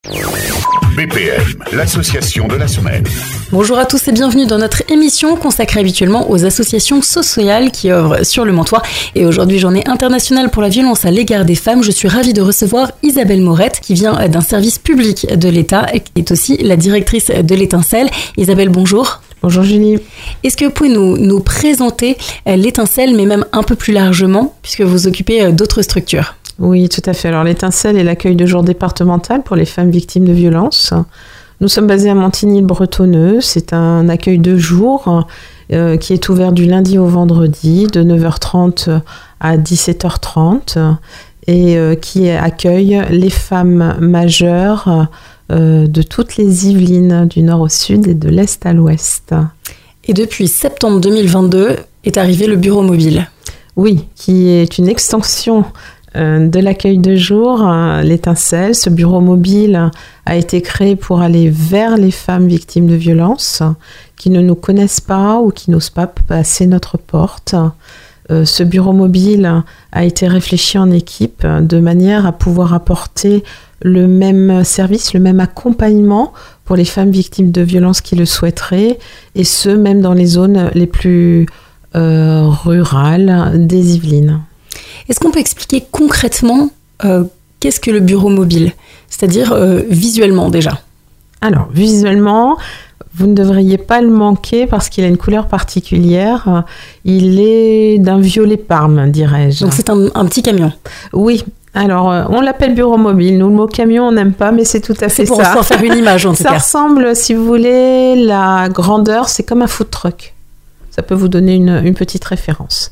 BPM, l'association de la semaine. Bonjour à tous et bienvenue dans notre émission consacrée habituellement aux associations sociales qui œuvrent sur le Montois. Et aujourd'hui, journée internationale pour la violence à l'égard des femmes, je suis ravie de recevoir Isabelle Morette qui vient d'un service public de l'État et qui est aussi la directrice de l'Étincelle. Isabelle, bonjour. Bonjour Julie. Est-ce que vous pouvez nous présenter l'Étincelle, mais même un peu plus largement, puisque vous occupez d'autres structures ? Oui, tout à fait. Alors l'Étincelle est l'accueil de jour départemental pour les femmes victimes de violences. Nous sommes basés à Montigny-le-Bretonneux. C'est un accueil de jour qui est ouvert du lundi au vendredi de 9h30 à 17h30 et qui accueille les femmes majeures de toutes les Yvelines, du nord au sud et de l'est à l'ouest. Et depuis septembre 2022 est arrivé le bureau mobile. Oui, qui est une extension de l'accueil de jour, l'Étincelle. Ce bureau mobile a été créé pour aller vers les femmes victimes de violences qui ne nous connaissent pas ou qui n'osent pas passer notre porte. Ce bureau mobile a été réfléchi en équipe de manière à pouvoir apporter le même service, le même accompagnement pour les femmes victimes de violences qui le souhaiteraient, et ce, même dans les zones les plus rurales des Yvelines. Est-ce qu'on peut expliquer concrètement qu'est-ce que le bureau mobile ? C'est-à-dire visuellement déjà. Alors, visuellement, vous ne devriez pas le manquer parce qu'il a une couleur particulière. Il est d'un violet parme, dirais-je. Donc c'est un petit camion. Oui. Alors, on l'appelle bureau mobile. Nous, le mot camion, on n'aime pas, mais c'est tout à fait ça. C'est pour s'en faire une image, en tout cas. Ça ressemble, si vous voulez, la grandeur, c'est comme un food truck. Ça peut vous donner une petite référence.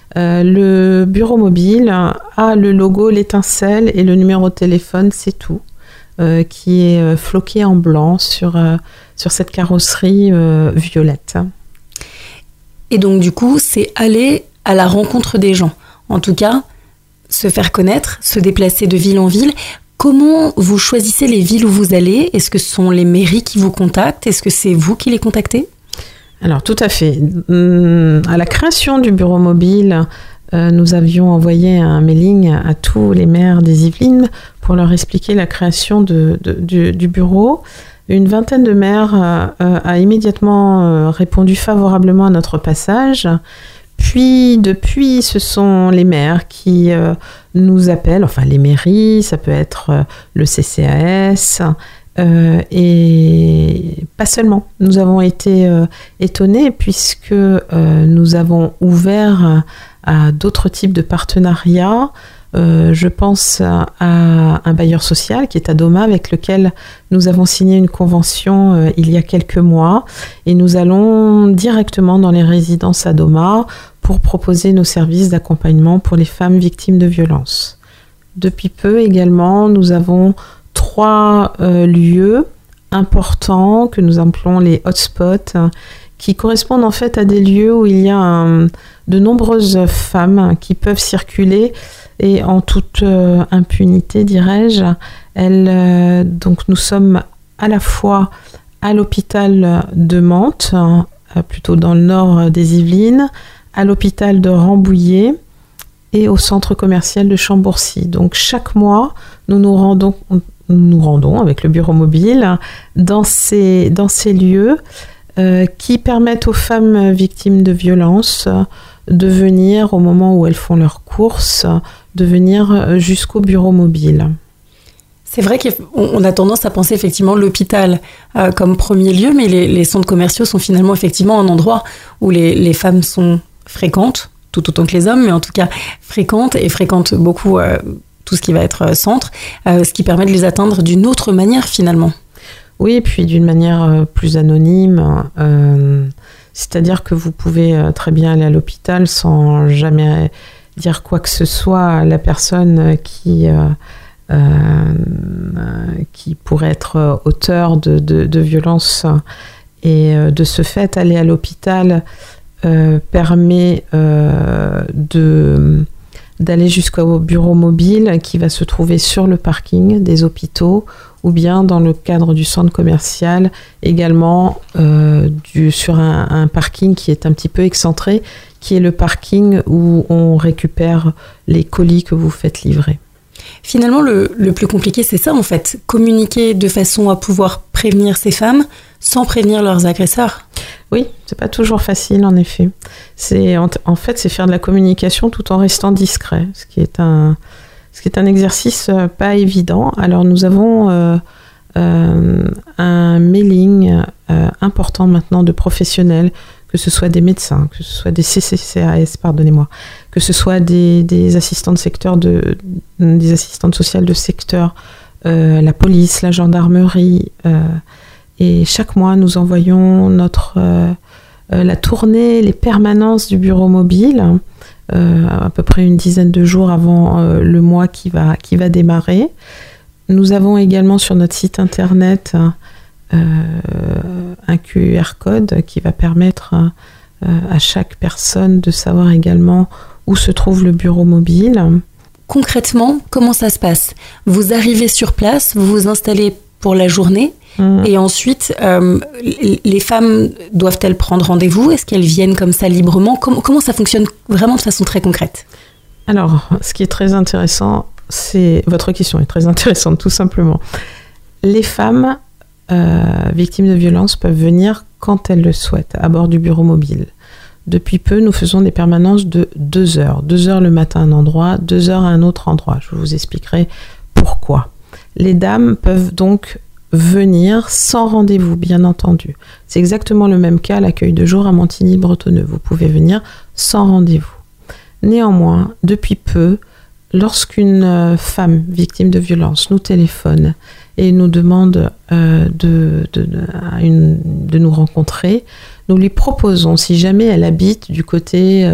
Le bureau mobile a le logo, l'Étincelle et le numéro de téléphone, c'est tout, qui est floqué en blanc sur cette carrosserie violette. Et donc du coup, c'est aller à la rencontre des gens. En tout cas, se faire connaître, se déplacer de ville en ville. Comment vous choisissez les villes où vous allez ? Est-ce que ce sont les mairies qui vous contactent ? Est-ce que c'est vous qui les contactez ? Alors, tout à fait. À la création du bureau mobile, nous avions envoyé un mailing à tous les maires des Yvelines pour leur expliquer la création du bureau. Une vingtaine de maires a immédiatement répondu favorablement à notre passage. Puis, depuis, ce sont les maires qui nous appellent, enfin les mairies, ça peut être le CCAS, et pas seulement. Nous avons été étonnés puisque nous avons ouvert à d'autres types de partenariats. Je pense à un bailleur social qui est Adoma, avec lequel nous avons signé une convention il y a quelques mois, et nous allons directement dans les résidences Adoma pour proposer nos services d'accompagnement pour les femmes victimes de violences. Depuis peu également, nous avons 3 lieux importants que nous appelons les hotspots, qui correspondent en fait à des lieux où il y a de nombreuses femmes qui peuvent circuler et en toute impunité, dirais-je. Donc nous sommes à la fois à l'hôpital de Mantes, plutôt dans le nord des Yvelines, à l'hôpital de Rambouillet et au centre commercial de Chambourcy. Donc chaque mois, nous nous rendons avec le bureau mobile dans ces lieux qui permettent aux femmes victimes de violences de venir au moment où elles font leurs courses, de venir jusqu'au bureau mobile. C'est vrai qu'on a tendance à penser effectivement l'hôpital comme premier lieu, mais les centres commerciaux sont finalement effectivement un endroit où les femmes sont fréquentes, tout autant que les hommes, mais en tout cas fréquentes beaucoup tout ce qui va être centre, ce qui permet de les atteindre d'une autre manière finalement. Oui, et puis d'une manière plus anonyme, c'est-à-dire que vous pouvez très bien aller à l'hôpital sans jamais dire quoi que ce soit à la personne qui pourrait être auteur de violences, et de ce fait aller à l'hôpital permet d'aller jusqu'au bureau mobile qui va se trouver sur le parking des hôpitaux ou bien dans le cadre du centre commercial, également sur un parking qui est un petit peu excentré, qui est le parking où on récupère les colis que vous faites livrer. Finalement, le plus compliqué, c'est ça en fait. Communiquer de façon à pouvoir prévenir ces femmes sans prévenir leurs agresseurs. Oui, c'est pas toujours facile en effet. En fait, c'est faire de la communication tout en restant discret, ce qui est un exercice pas évident. Alors nous avons un mailing important maintenant de professionnels, que ce soit des médecins, que ce soit des CCCAS, pardonnez-moi, que ce soit des assistantes des assistantes sociales de secteur, la police, la gendarmerie, et chaque mois nous envoyons la tournée, les permanences du bureau mobile, à peu près une dizaine de jours avant le mois qui va démarrer. Nous avons également sur notre site internet un QR code qui va permettre à chaque personne de savoir également où se trouve le bureau mobile. Concrètement, comment ça se passe ? Vous arrivez sur place, vous vous installez pour la journée et ensuite, les femmes doivent-elles prendre rendez-vous ? Est-ce qu'elles viennent comme ça librement ? Comment ça fonctionne vraiment de façon très concrète ? Alors, ce qui est très intéressant, votre question est très intéressante, tout simplement. Les femmes victimes de violences peuvent venir quand elles le souhaitent, à bord du bureau mobile. Depuis peu, nous faisons des permanences de 2 heures. 2 heures le matin à un endroit, 2 heures à un autre endroit. Je vous expliquerai pourquoi. Les dames peuvent donc venir sans rendez-vous, bien entendu. C'est exactement le même cas à l'accueil de jour à Montigny-Bretonneux. Vous pouvez venir sans rendez-vous. Néanmoins, depuis peu, lorsqu'une femme victime de violence nous téléphone et nous demande de nous rencontrer, nous lui proposons, si jamais elle habite du côté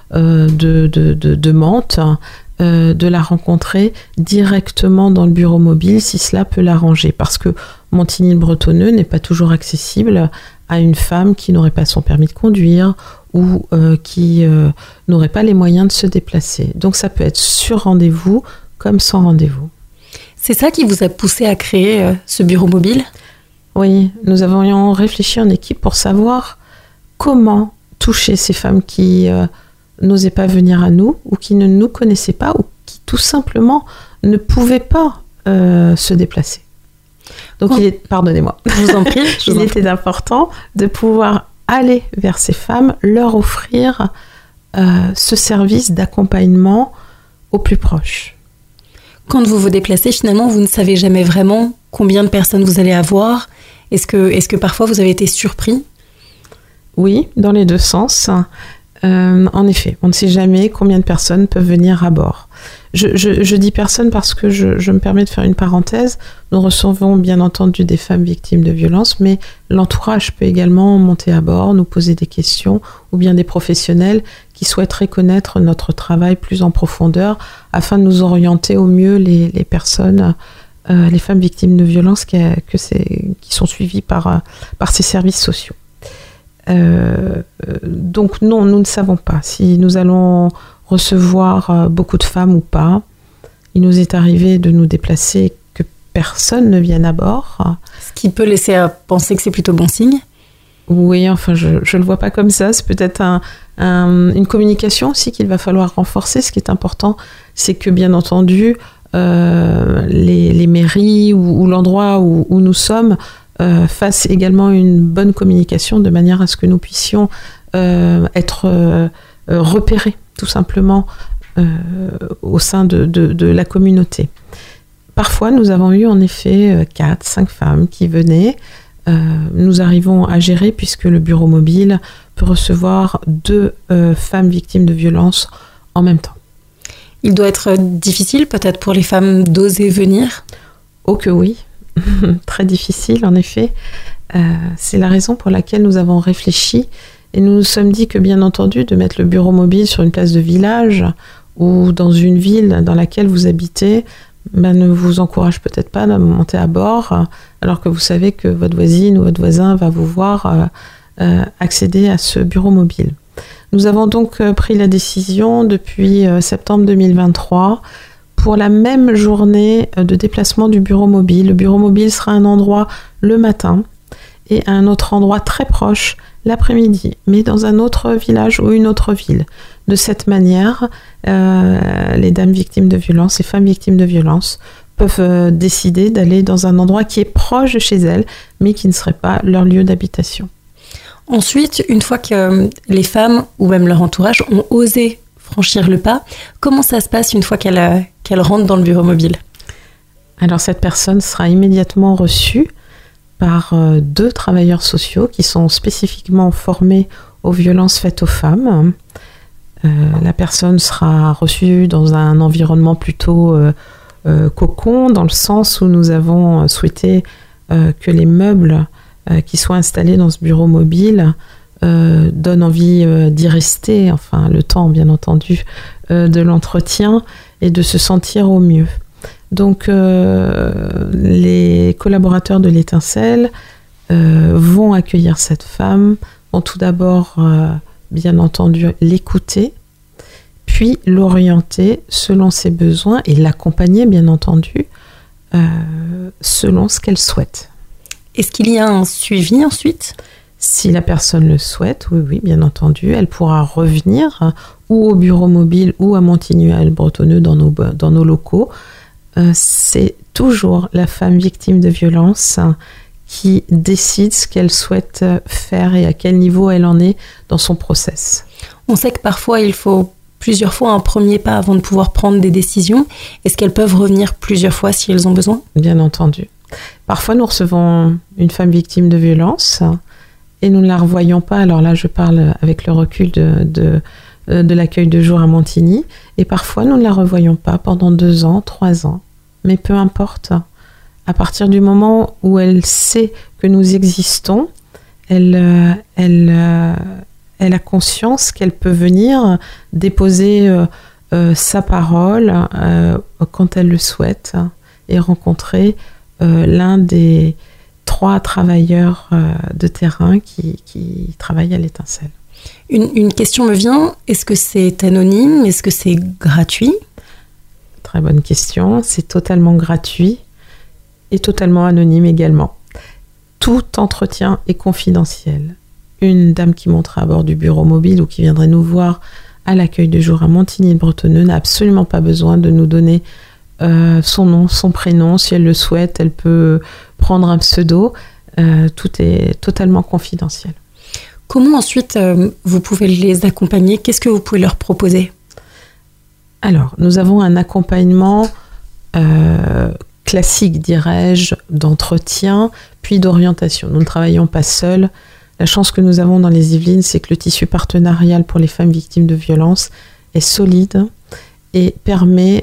de Mantes, de la rencontrer directement dans le bureau mobile si cela peut l'arranger. Parce que Montigny-le-Bretonneux n'est pas toujours accessible à une femme qui n'aurait pas son permis de conduire ou qui n'aurait pas les moyens de se déplacer. Donc ça peut être sur rendez-vous comme sans rendez-vous. C'est ça qui vous a poussé à créer ce bureau mobile ? Oui, nous avions réfléchi en équipe pour savoir comment toucher ces femmes qui n'osaient pas venir à nous ou qui ne nous connaissaient pas ou qui tout simplement ne pouvaient pas se déplacer. Donc pardonnez-moi, je vous en prie. Il était important de pouvoir aller vers ces femmes, leur offrir ce service d'accompagnement au plus proche. Quand vous vous déplacez, finalement, vous ne savez jamais vraiment combien de personnes vous allez avoir. Est-ce que parfois vous avez été surpris ? Oui, dans les deux sens. En effet, on ne sait jamais combien de personnes peuvent venir à bord. Je dis personne parce que je me permets de faire une parenthèse. Nous recevons bien entendu des femmes victimes de violences, mais l'entourage peut également monter à bord, nous poser des questions, ou bien des professionnels qui souhaiteraient connaître notre travail plus en profondeur afin de nous orienter au mieux les personnes, les femmes victimes de violences qui sont suivies par ces services sociaux. Donc non, nous ne savons pas si nous allons recevoir beaucoup de femmes ou pas. Il nous est arrivé de nous déplacer que personne ne vienne à bord. Ce qui peut laisser à penser que c'est plutôt bon signe. Oui, enfin je ne le vois pas comme ça. C'est peut-être une communication aussi qu'il va falloir renforcer. Ce qui est important, c'est que bien entendu, les mairies ou l'endroit où nous sommes fassent également une bonne communication de manière à ce que nous puissions être repérés tout simplement au sein de la communauté. Parfois, nous avons eu en effet 4-5 femmes qui venaient. Nous arrivons à gérer puisque le bureau mobile peut recevoir 2 femmes victimes de violences en même temps. Il doit être difficile peut-être pour les femmes d'oser venir ? Oh que oui, très difficile en effet. C'est la raison pour laquelle nous avons réfléchi et nous nous sommes dit que bien entendu de mettre le bureau mobile sur une place de village ou dans une ville dans laquelle vous habitez ne vous encourage peut-être pas à monter à bord alors que vous savez que votre voisine ou votre voisin va vous voir accéder à ce bureau mobile. Nous avons donc pris la décision depuis septembre 2023 pour la même journée de déplacement du bureau mobile. Le bureau mobile sera un endroit le matin et à un autre endroit très proche l'après-midi, mais dans un autre village ou une autre ville. De cette manière, les dames victimes de violences, les femmes victimes de violences peuvent décider d'aller dans un endroit qui est proche de chez elles, mais qui ne serait pas leur lieu d'habitation. Ensuite, une fois que les femmes ou même leur entourage ont osé franchir le pas, comment ça se passe une fois qu'elles rentrent dans le bureau mobile ? Alors cette personne sera immédiatement reçue par 2 travailleurs sociaux qui sont spécifiquement formés aux violences faites aux femmes. La personne sera reçue dans un environnement plutôt cocon, dans le sens où nous avons souhaité que les meubles qui soient installés dans ce bureau mobile donnent envie d'y rester, enfin le temps bien entendu de l'entretien, et de se sentir au mieux. Donc les collaborateurs de l'Étincelle vont accueillir cette femme, vont tout d'abord bien entendu l'écouter, puis l'orienter selon ses besoins et l'accompagner bien entendu selon ce qu'elle souhaite. Est-ce qu'il y a un suivi ensuite ? Si la personne le souhaite, oui, bien entendu, elle pourra revenir ou au bureau mobile ou à Montigny-le-Bretonneux dans nos locaux. C'est toujours la femme victime de violence qui décide ce qu'elle souhaite faire et à quel niveau elle en est dans son process. On sait que parfois il faut plusieurs fois un premier pas avant de pouvoir prendre des décisions. Est-ce qu'elles peuvent revenir plusieurs fois si elles ont besoin ? Bien entendu. Parfois nous recevons une femme victime de violence et nous ne la revoyons pas. Alors là je parle avec le recul de l'accueil de jour à Montigny, et parfois nous ne la revoyons pas pendant 2 ans, 3 ans. Mais peu importe, à partir du moment où elle sait que nous existons, elle a conscience qu'elle peut venir déposer sa parole quand elle le souhaite et rencontrer l'un des 3 travailleurs de terrain qui travaillent à l'Étincelle. Une question me vient, est-ce que c'est anonyme ? Est-ce que c'est gratuit ? Très bonne question, c'est totalement gratuit et totalement anonyme également. Tout entretien est confidentiel. Une dame qui monterait à bord du bureau mobile ou qui viendrait nous voir à l'accueil de jour à Montigny-le-Bretonneux n'a absolument pas besoin de nous donner son nom, son prénom. Si elle le souhaite, elle peut prendre un pseudo. Tout est totalement confidentiel. Comment ensuite vous pouvez les accompagner ? Qu'est-ce que vous pouvez leur proposer ? Alors, nous avons un accompagnement classique, dirais-je, d'entretien, puis d'orientation. Nous ne travaillons pas seuls. La chance que nous avons dans les Yvelines, c'est que le tissu partenarial pour les femmes victimes de violences est solide et permet,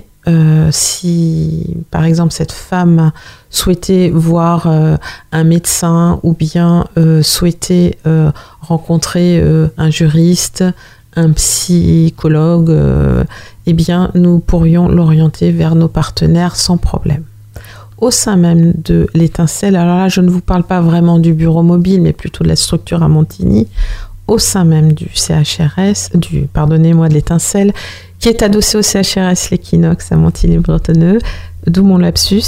si par exemple cette femme souhaitait voir un médecin ou bien souhaitait rencontrer un juriste, un psychologue, eh bien nous pourrions l'orienter vers nos partenaires sans problème. Au sein même de l'Étincelle, alors là je ne vous parle pas vraiment du bureau mobile, mais plutôt de la structure à Montigny, au sein même du CHRS, de l'Étincelle, qui est adossé au CHRS l'Équinoxe à Montigny-le-Bretonneux, d'où mon lapsus.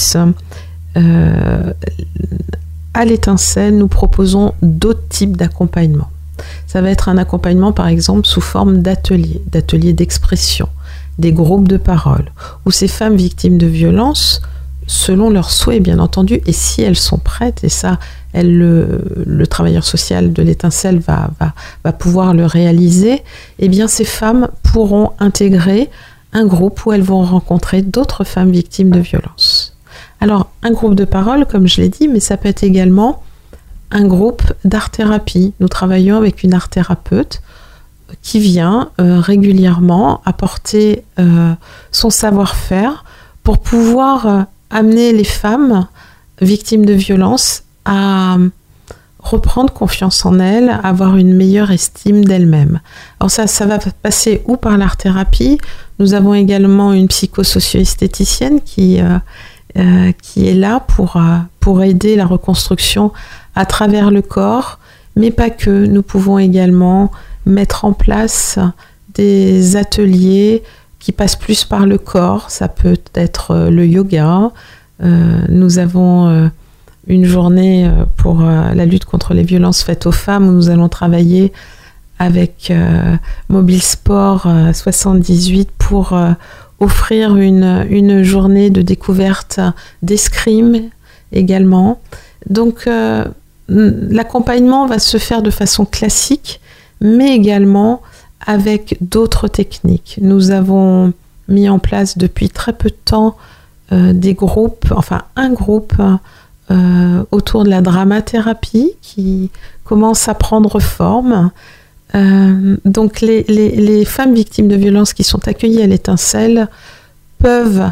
À l'Étincelle, nous proposons d'autres types d'accompagnement. Ça va être un accompagnement, par exemple, sous forme d'ateliers d'expression, des groupes de parole, où ces femmes victimes de violences, selon leurs souhaits, bien entendu, et si elles sont prêtes, et ça, le travailleur social de l'Étincelle va pouvoir le réaliser, eh bien, ces femmes pourront intégrer un groupe où elles vont rencontrer d'autres femmes victimes de violences. Alors, un groupe de parole, comme je l'ai dit, mais ça peut être également un groupe d'art-thérapie. Nous travaillons avec une art-thérapeute qui vient régulièrement apporter son savoir-faire pour pouvoir amener les femmes victimes de violences à reprendre confiance en elles, à avoir une meilleure estime d'elles-mêmes. Alors ça va passer ou par l'art-thérapie. Nous avons également une psychosocio-esthéticienne qui est là pour aider la reconstruction à travers le corps, mais pas que. Nous pouvons également mettre en place des ateliers qui passent plus par le corps. Ça peut être le yoga. Nous avons une journée pour la lutte contre les violences faites aux femmes où nous allons travailler avec Mobile Sport 78 pour offrir une journée de découverte d'escrime également. Donc l'accompagnement va se faire de façon classique, mais également avec d'autres techniques. Nous avons mis en place depuis très peu de temps des groupes, enfin un groupe autour de la dramathérapie qui commence à prendre forme. Donc les femmes victimes de violences qui sont accueillies à l'Étincelle peuvent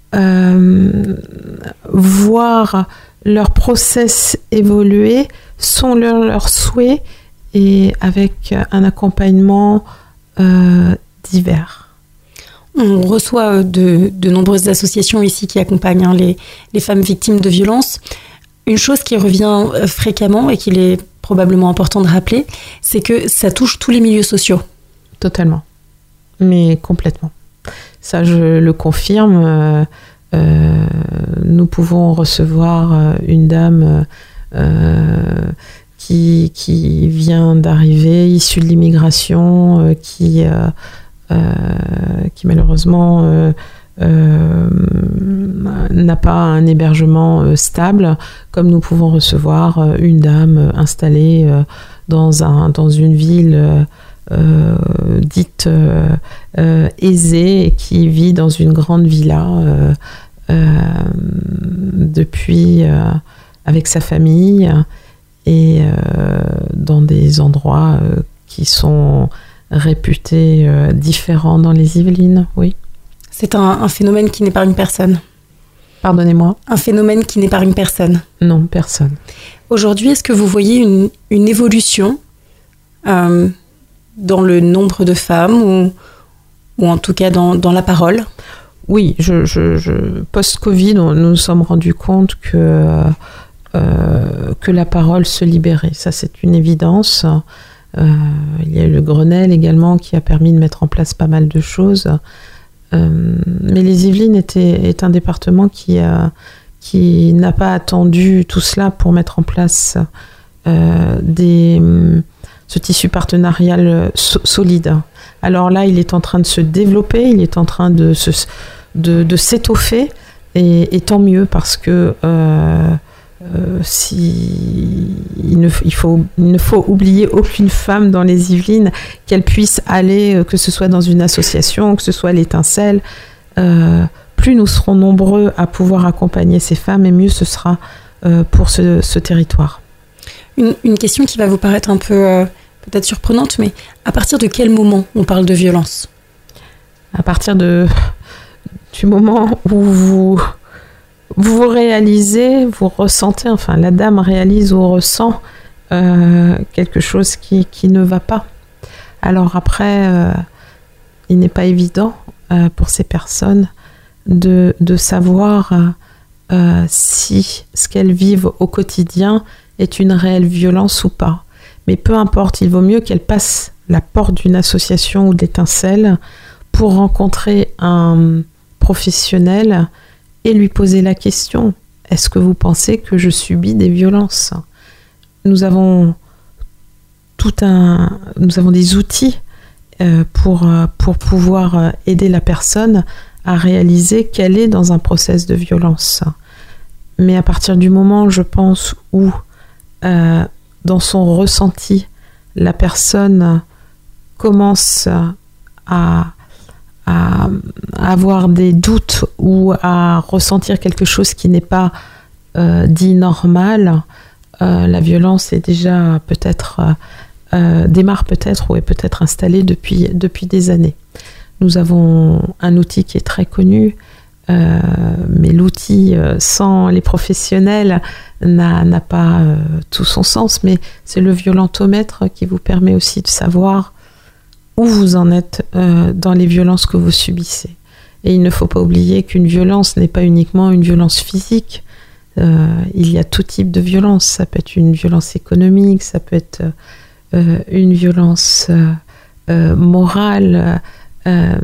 voir leur process évoluer, sont leurs souhaits et avec un accompagnement divers. On reçoit de nombreuses associations ici qui accompagnent les femmes victimes de violences. Une chose qui revient fréquemment et qu'il est probablement important de rappeler, c'est que ça touche tous les milieux sociaux. Totalement, mais complètement. Ça, je le confirme. Nous pouvons recevoir une dame qui vient d'arriver, issue de l'immigration, qui malheureusement n'a pas un hébergement stable, comme nous pouvons recevoir une dame installée dans une ville dite aisée et qui vit dans une grande villa depuis avec sa famille et dans des endroits qui sont réputés différents dans les Yvelines, oui. C'est un phénomène qui n'épargne personne. Pardonnez-moi. Un phénomène qui n'épargne personne. Non, personne. Aujourd'hui, est-ce que vous voyez une évolution dans le nombre de femmes ou en tout cas dans la parole? Oui, post-Covid, nous nous sommes rendus compte que la parole se libérait. Ça, c'est une évidence. Il y a eu le Grenelle également qui a permis de mettre en place pas mal de choses. Mais les Yvelines est un département qui n'a pas attendu tout cela pour mettre en place ce tissu partenarial solide. Alors là, il est en train de se développer, il est en train de s'étoffer, et tant mieux parce que il ne faut oublier aucune femme dans les Yvelines, qu'elle puisse aller, que ce soit dans une association, que ce soit l'Étincelle. Plus nous serons nombreux à pouvoir accompagner ces femmes, et mieux ce sera pour ce territoire. Une question qui va vous paraître un peu peut-être surprenante, mais à partir de quel moment on parle de violence? À partir du moment où vous réalisez, vous ressentez, enfin la dame réalise ou ressent quelque chose qui ne va pas. Alors après, il n'est pas évident pour ces personnes de savoir si ce qu'elles vivent au quotidien est une réelle violence ou pas. Mais peu importe, il vaut mieux qu'elles passent la porte d'une association ou d'Étincelle pour rencontrer un professionnel et lui poser la question: est-ce que vous pensez que je subis des violences? Nous avons des outils pour pouvoir aider la personne à réaliser qu'elle est dans un process de violence. Mais à partir du moment, je pense, où dans son ressenti, la personne commence à avoir des doutes ou à ressentir quelque chose qui n'est pas dit normal, la violence est déjà démarre peut-être ou est peut-être installée depuis des années. Nous avons un outil qui est très connu, mais l'outil sans les professionnels n'a pas tout son sens, mais c'est le violentomètre qui vous permet aussi de savoir où vous en êtes dans les violences que vous subissez. Et il ne faut pas oublier qu'une violence n'est pas uniquement une violence physique. Il y a tout type de violence. Ça peut être une violence économique, ça peut être une violence morale.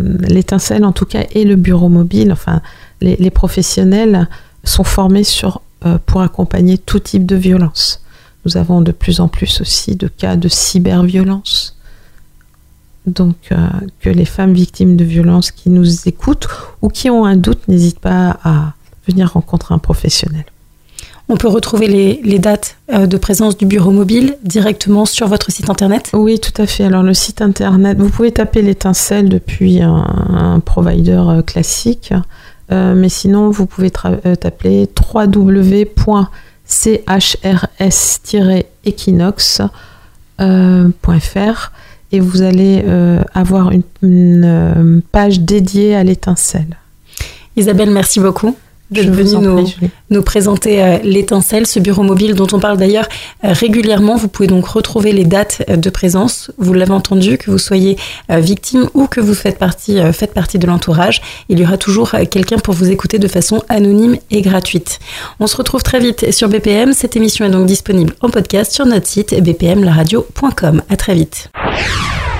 L'Étincelle, en tout cas, et le bureau mobile, enfin, les professionnels sont formés sur pour accompagner tout type de violence. Nous avons de plus en plus aussi de cas de cyberviolence. Donc, que les femmes victimes de violences qui nous écoutent ou qui ont un doute n'hésitent pas à venir rencontrer un professionnel. On peut retrouver les dates de présence du bureau mobile directement sur votre site internet ? Oui, tout à fait. Alors, le site internet, vous pouvez taper l'Étincelle depuis un provider classique, mais sinon, vous pouvez taper www.chrs-equinox.fr et vous allez avoir une page dédiée à l'Étincelle. Isabelle, merci beaucoup d'être venue nous présenter l'Étincelle, ce bureau mobile dont on parle d'ailleurs régulièrement. Vous pouvez donc retrouver les dates de présence. Vous l'avez entendu, que vous soyez victime ou que vous faites partie de l'entourage. Il y aura toujours quelqu'un pour vous écouter de façon anonyme et gratuite. On se retrouve très vite sur BPM. Cette émission est donc disponible en podcast sur notre site bpmlaradio.com. À très vite.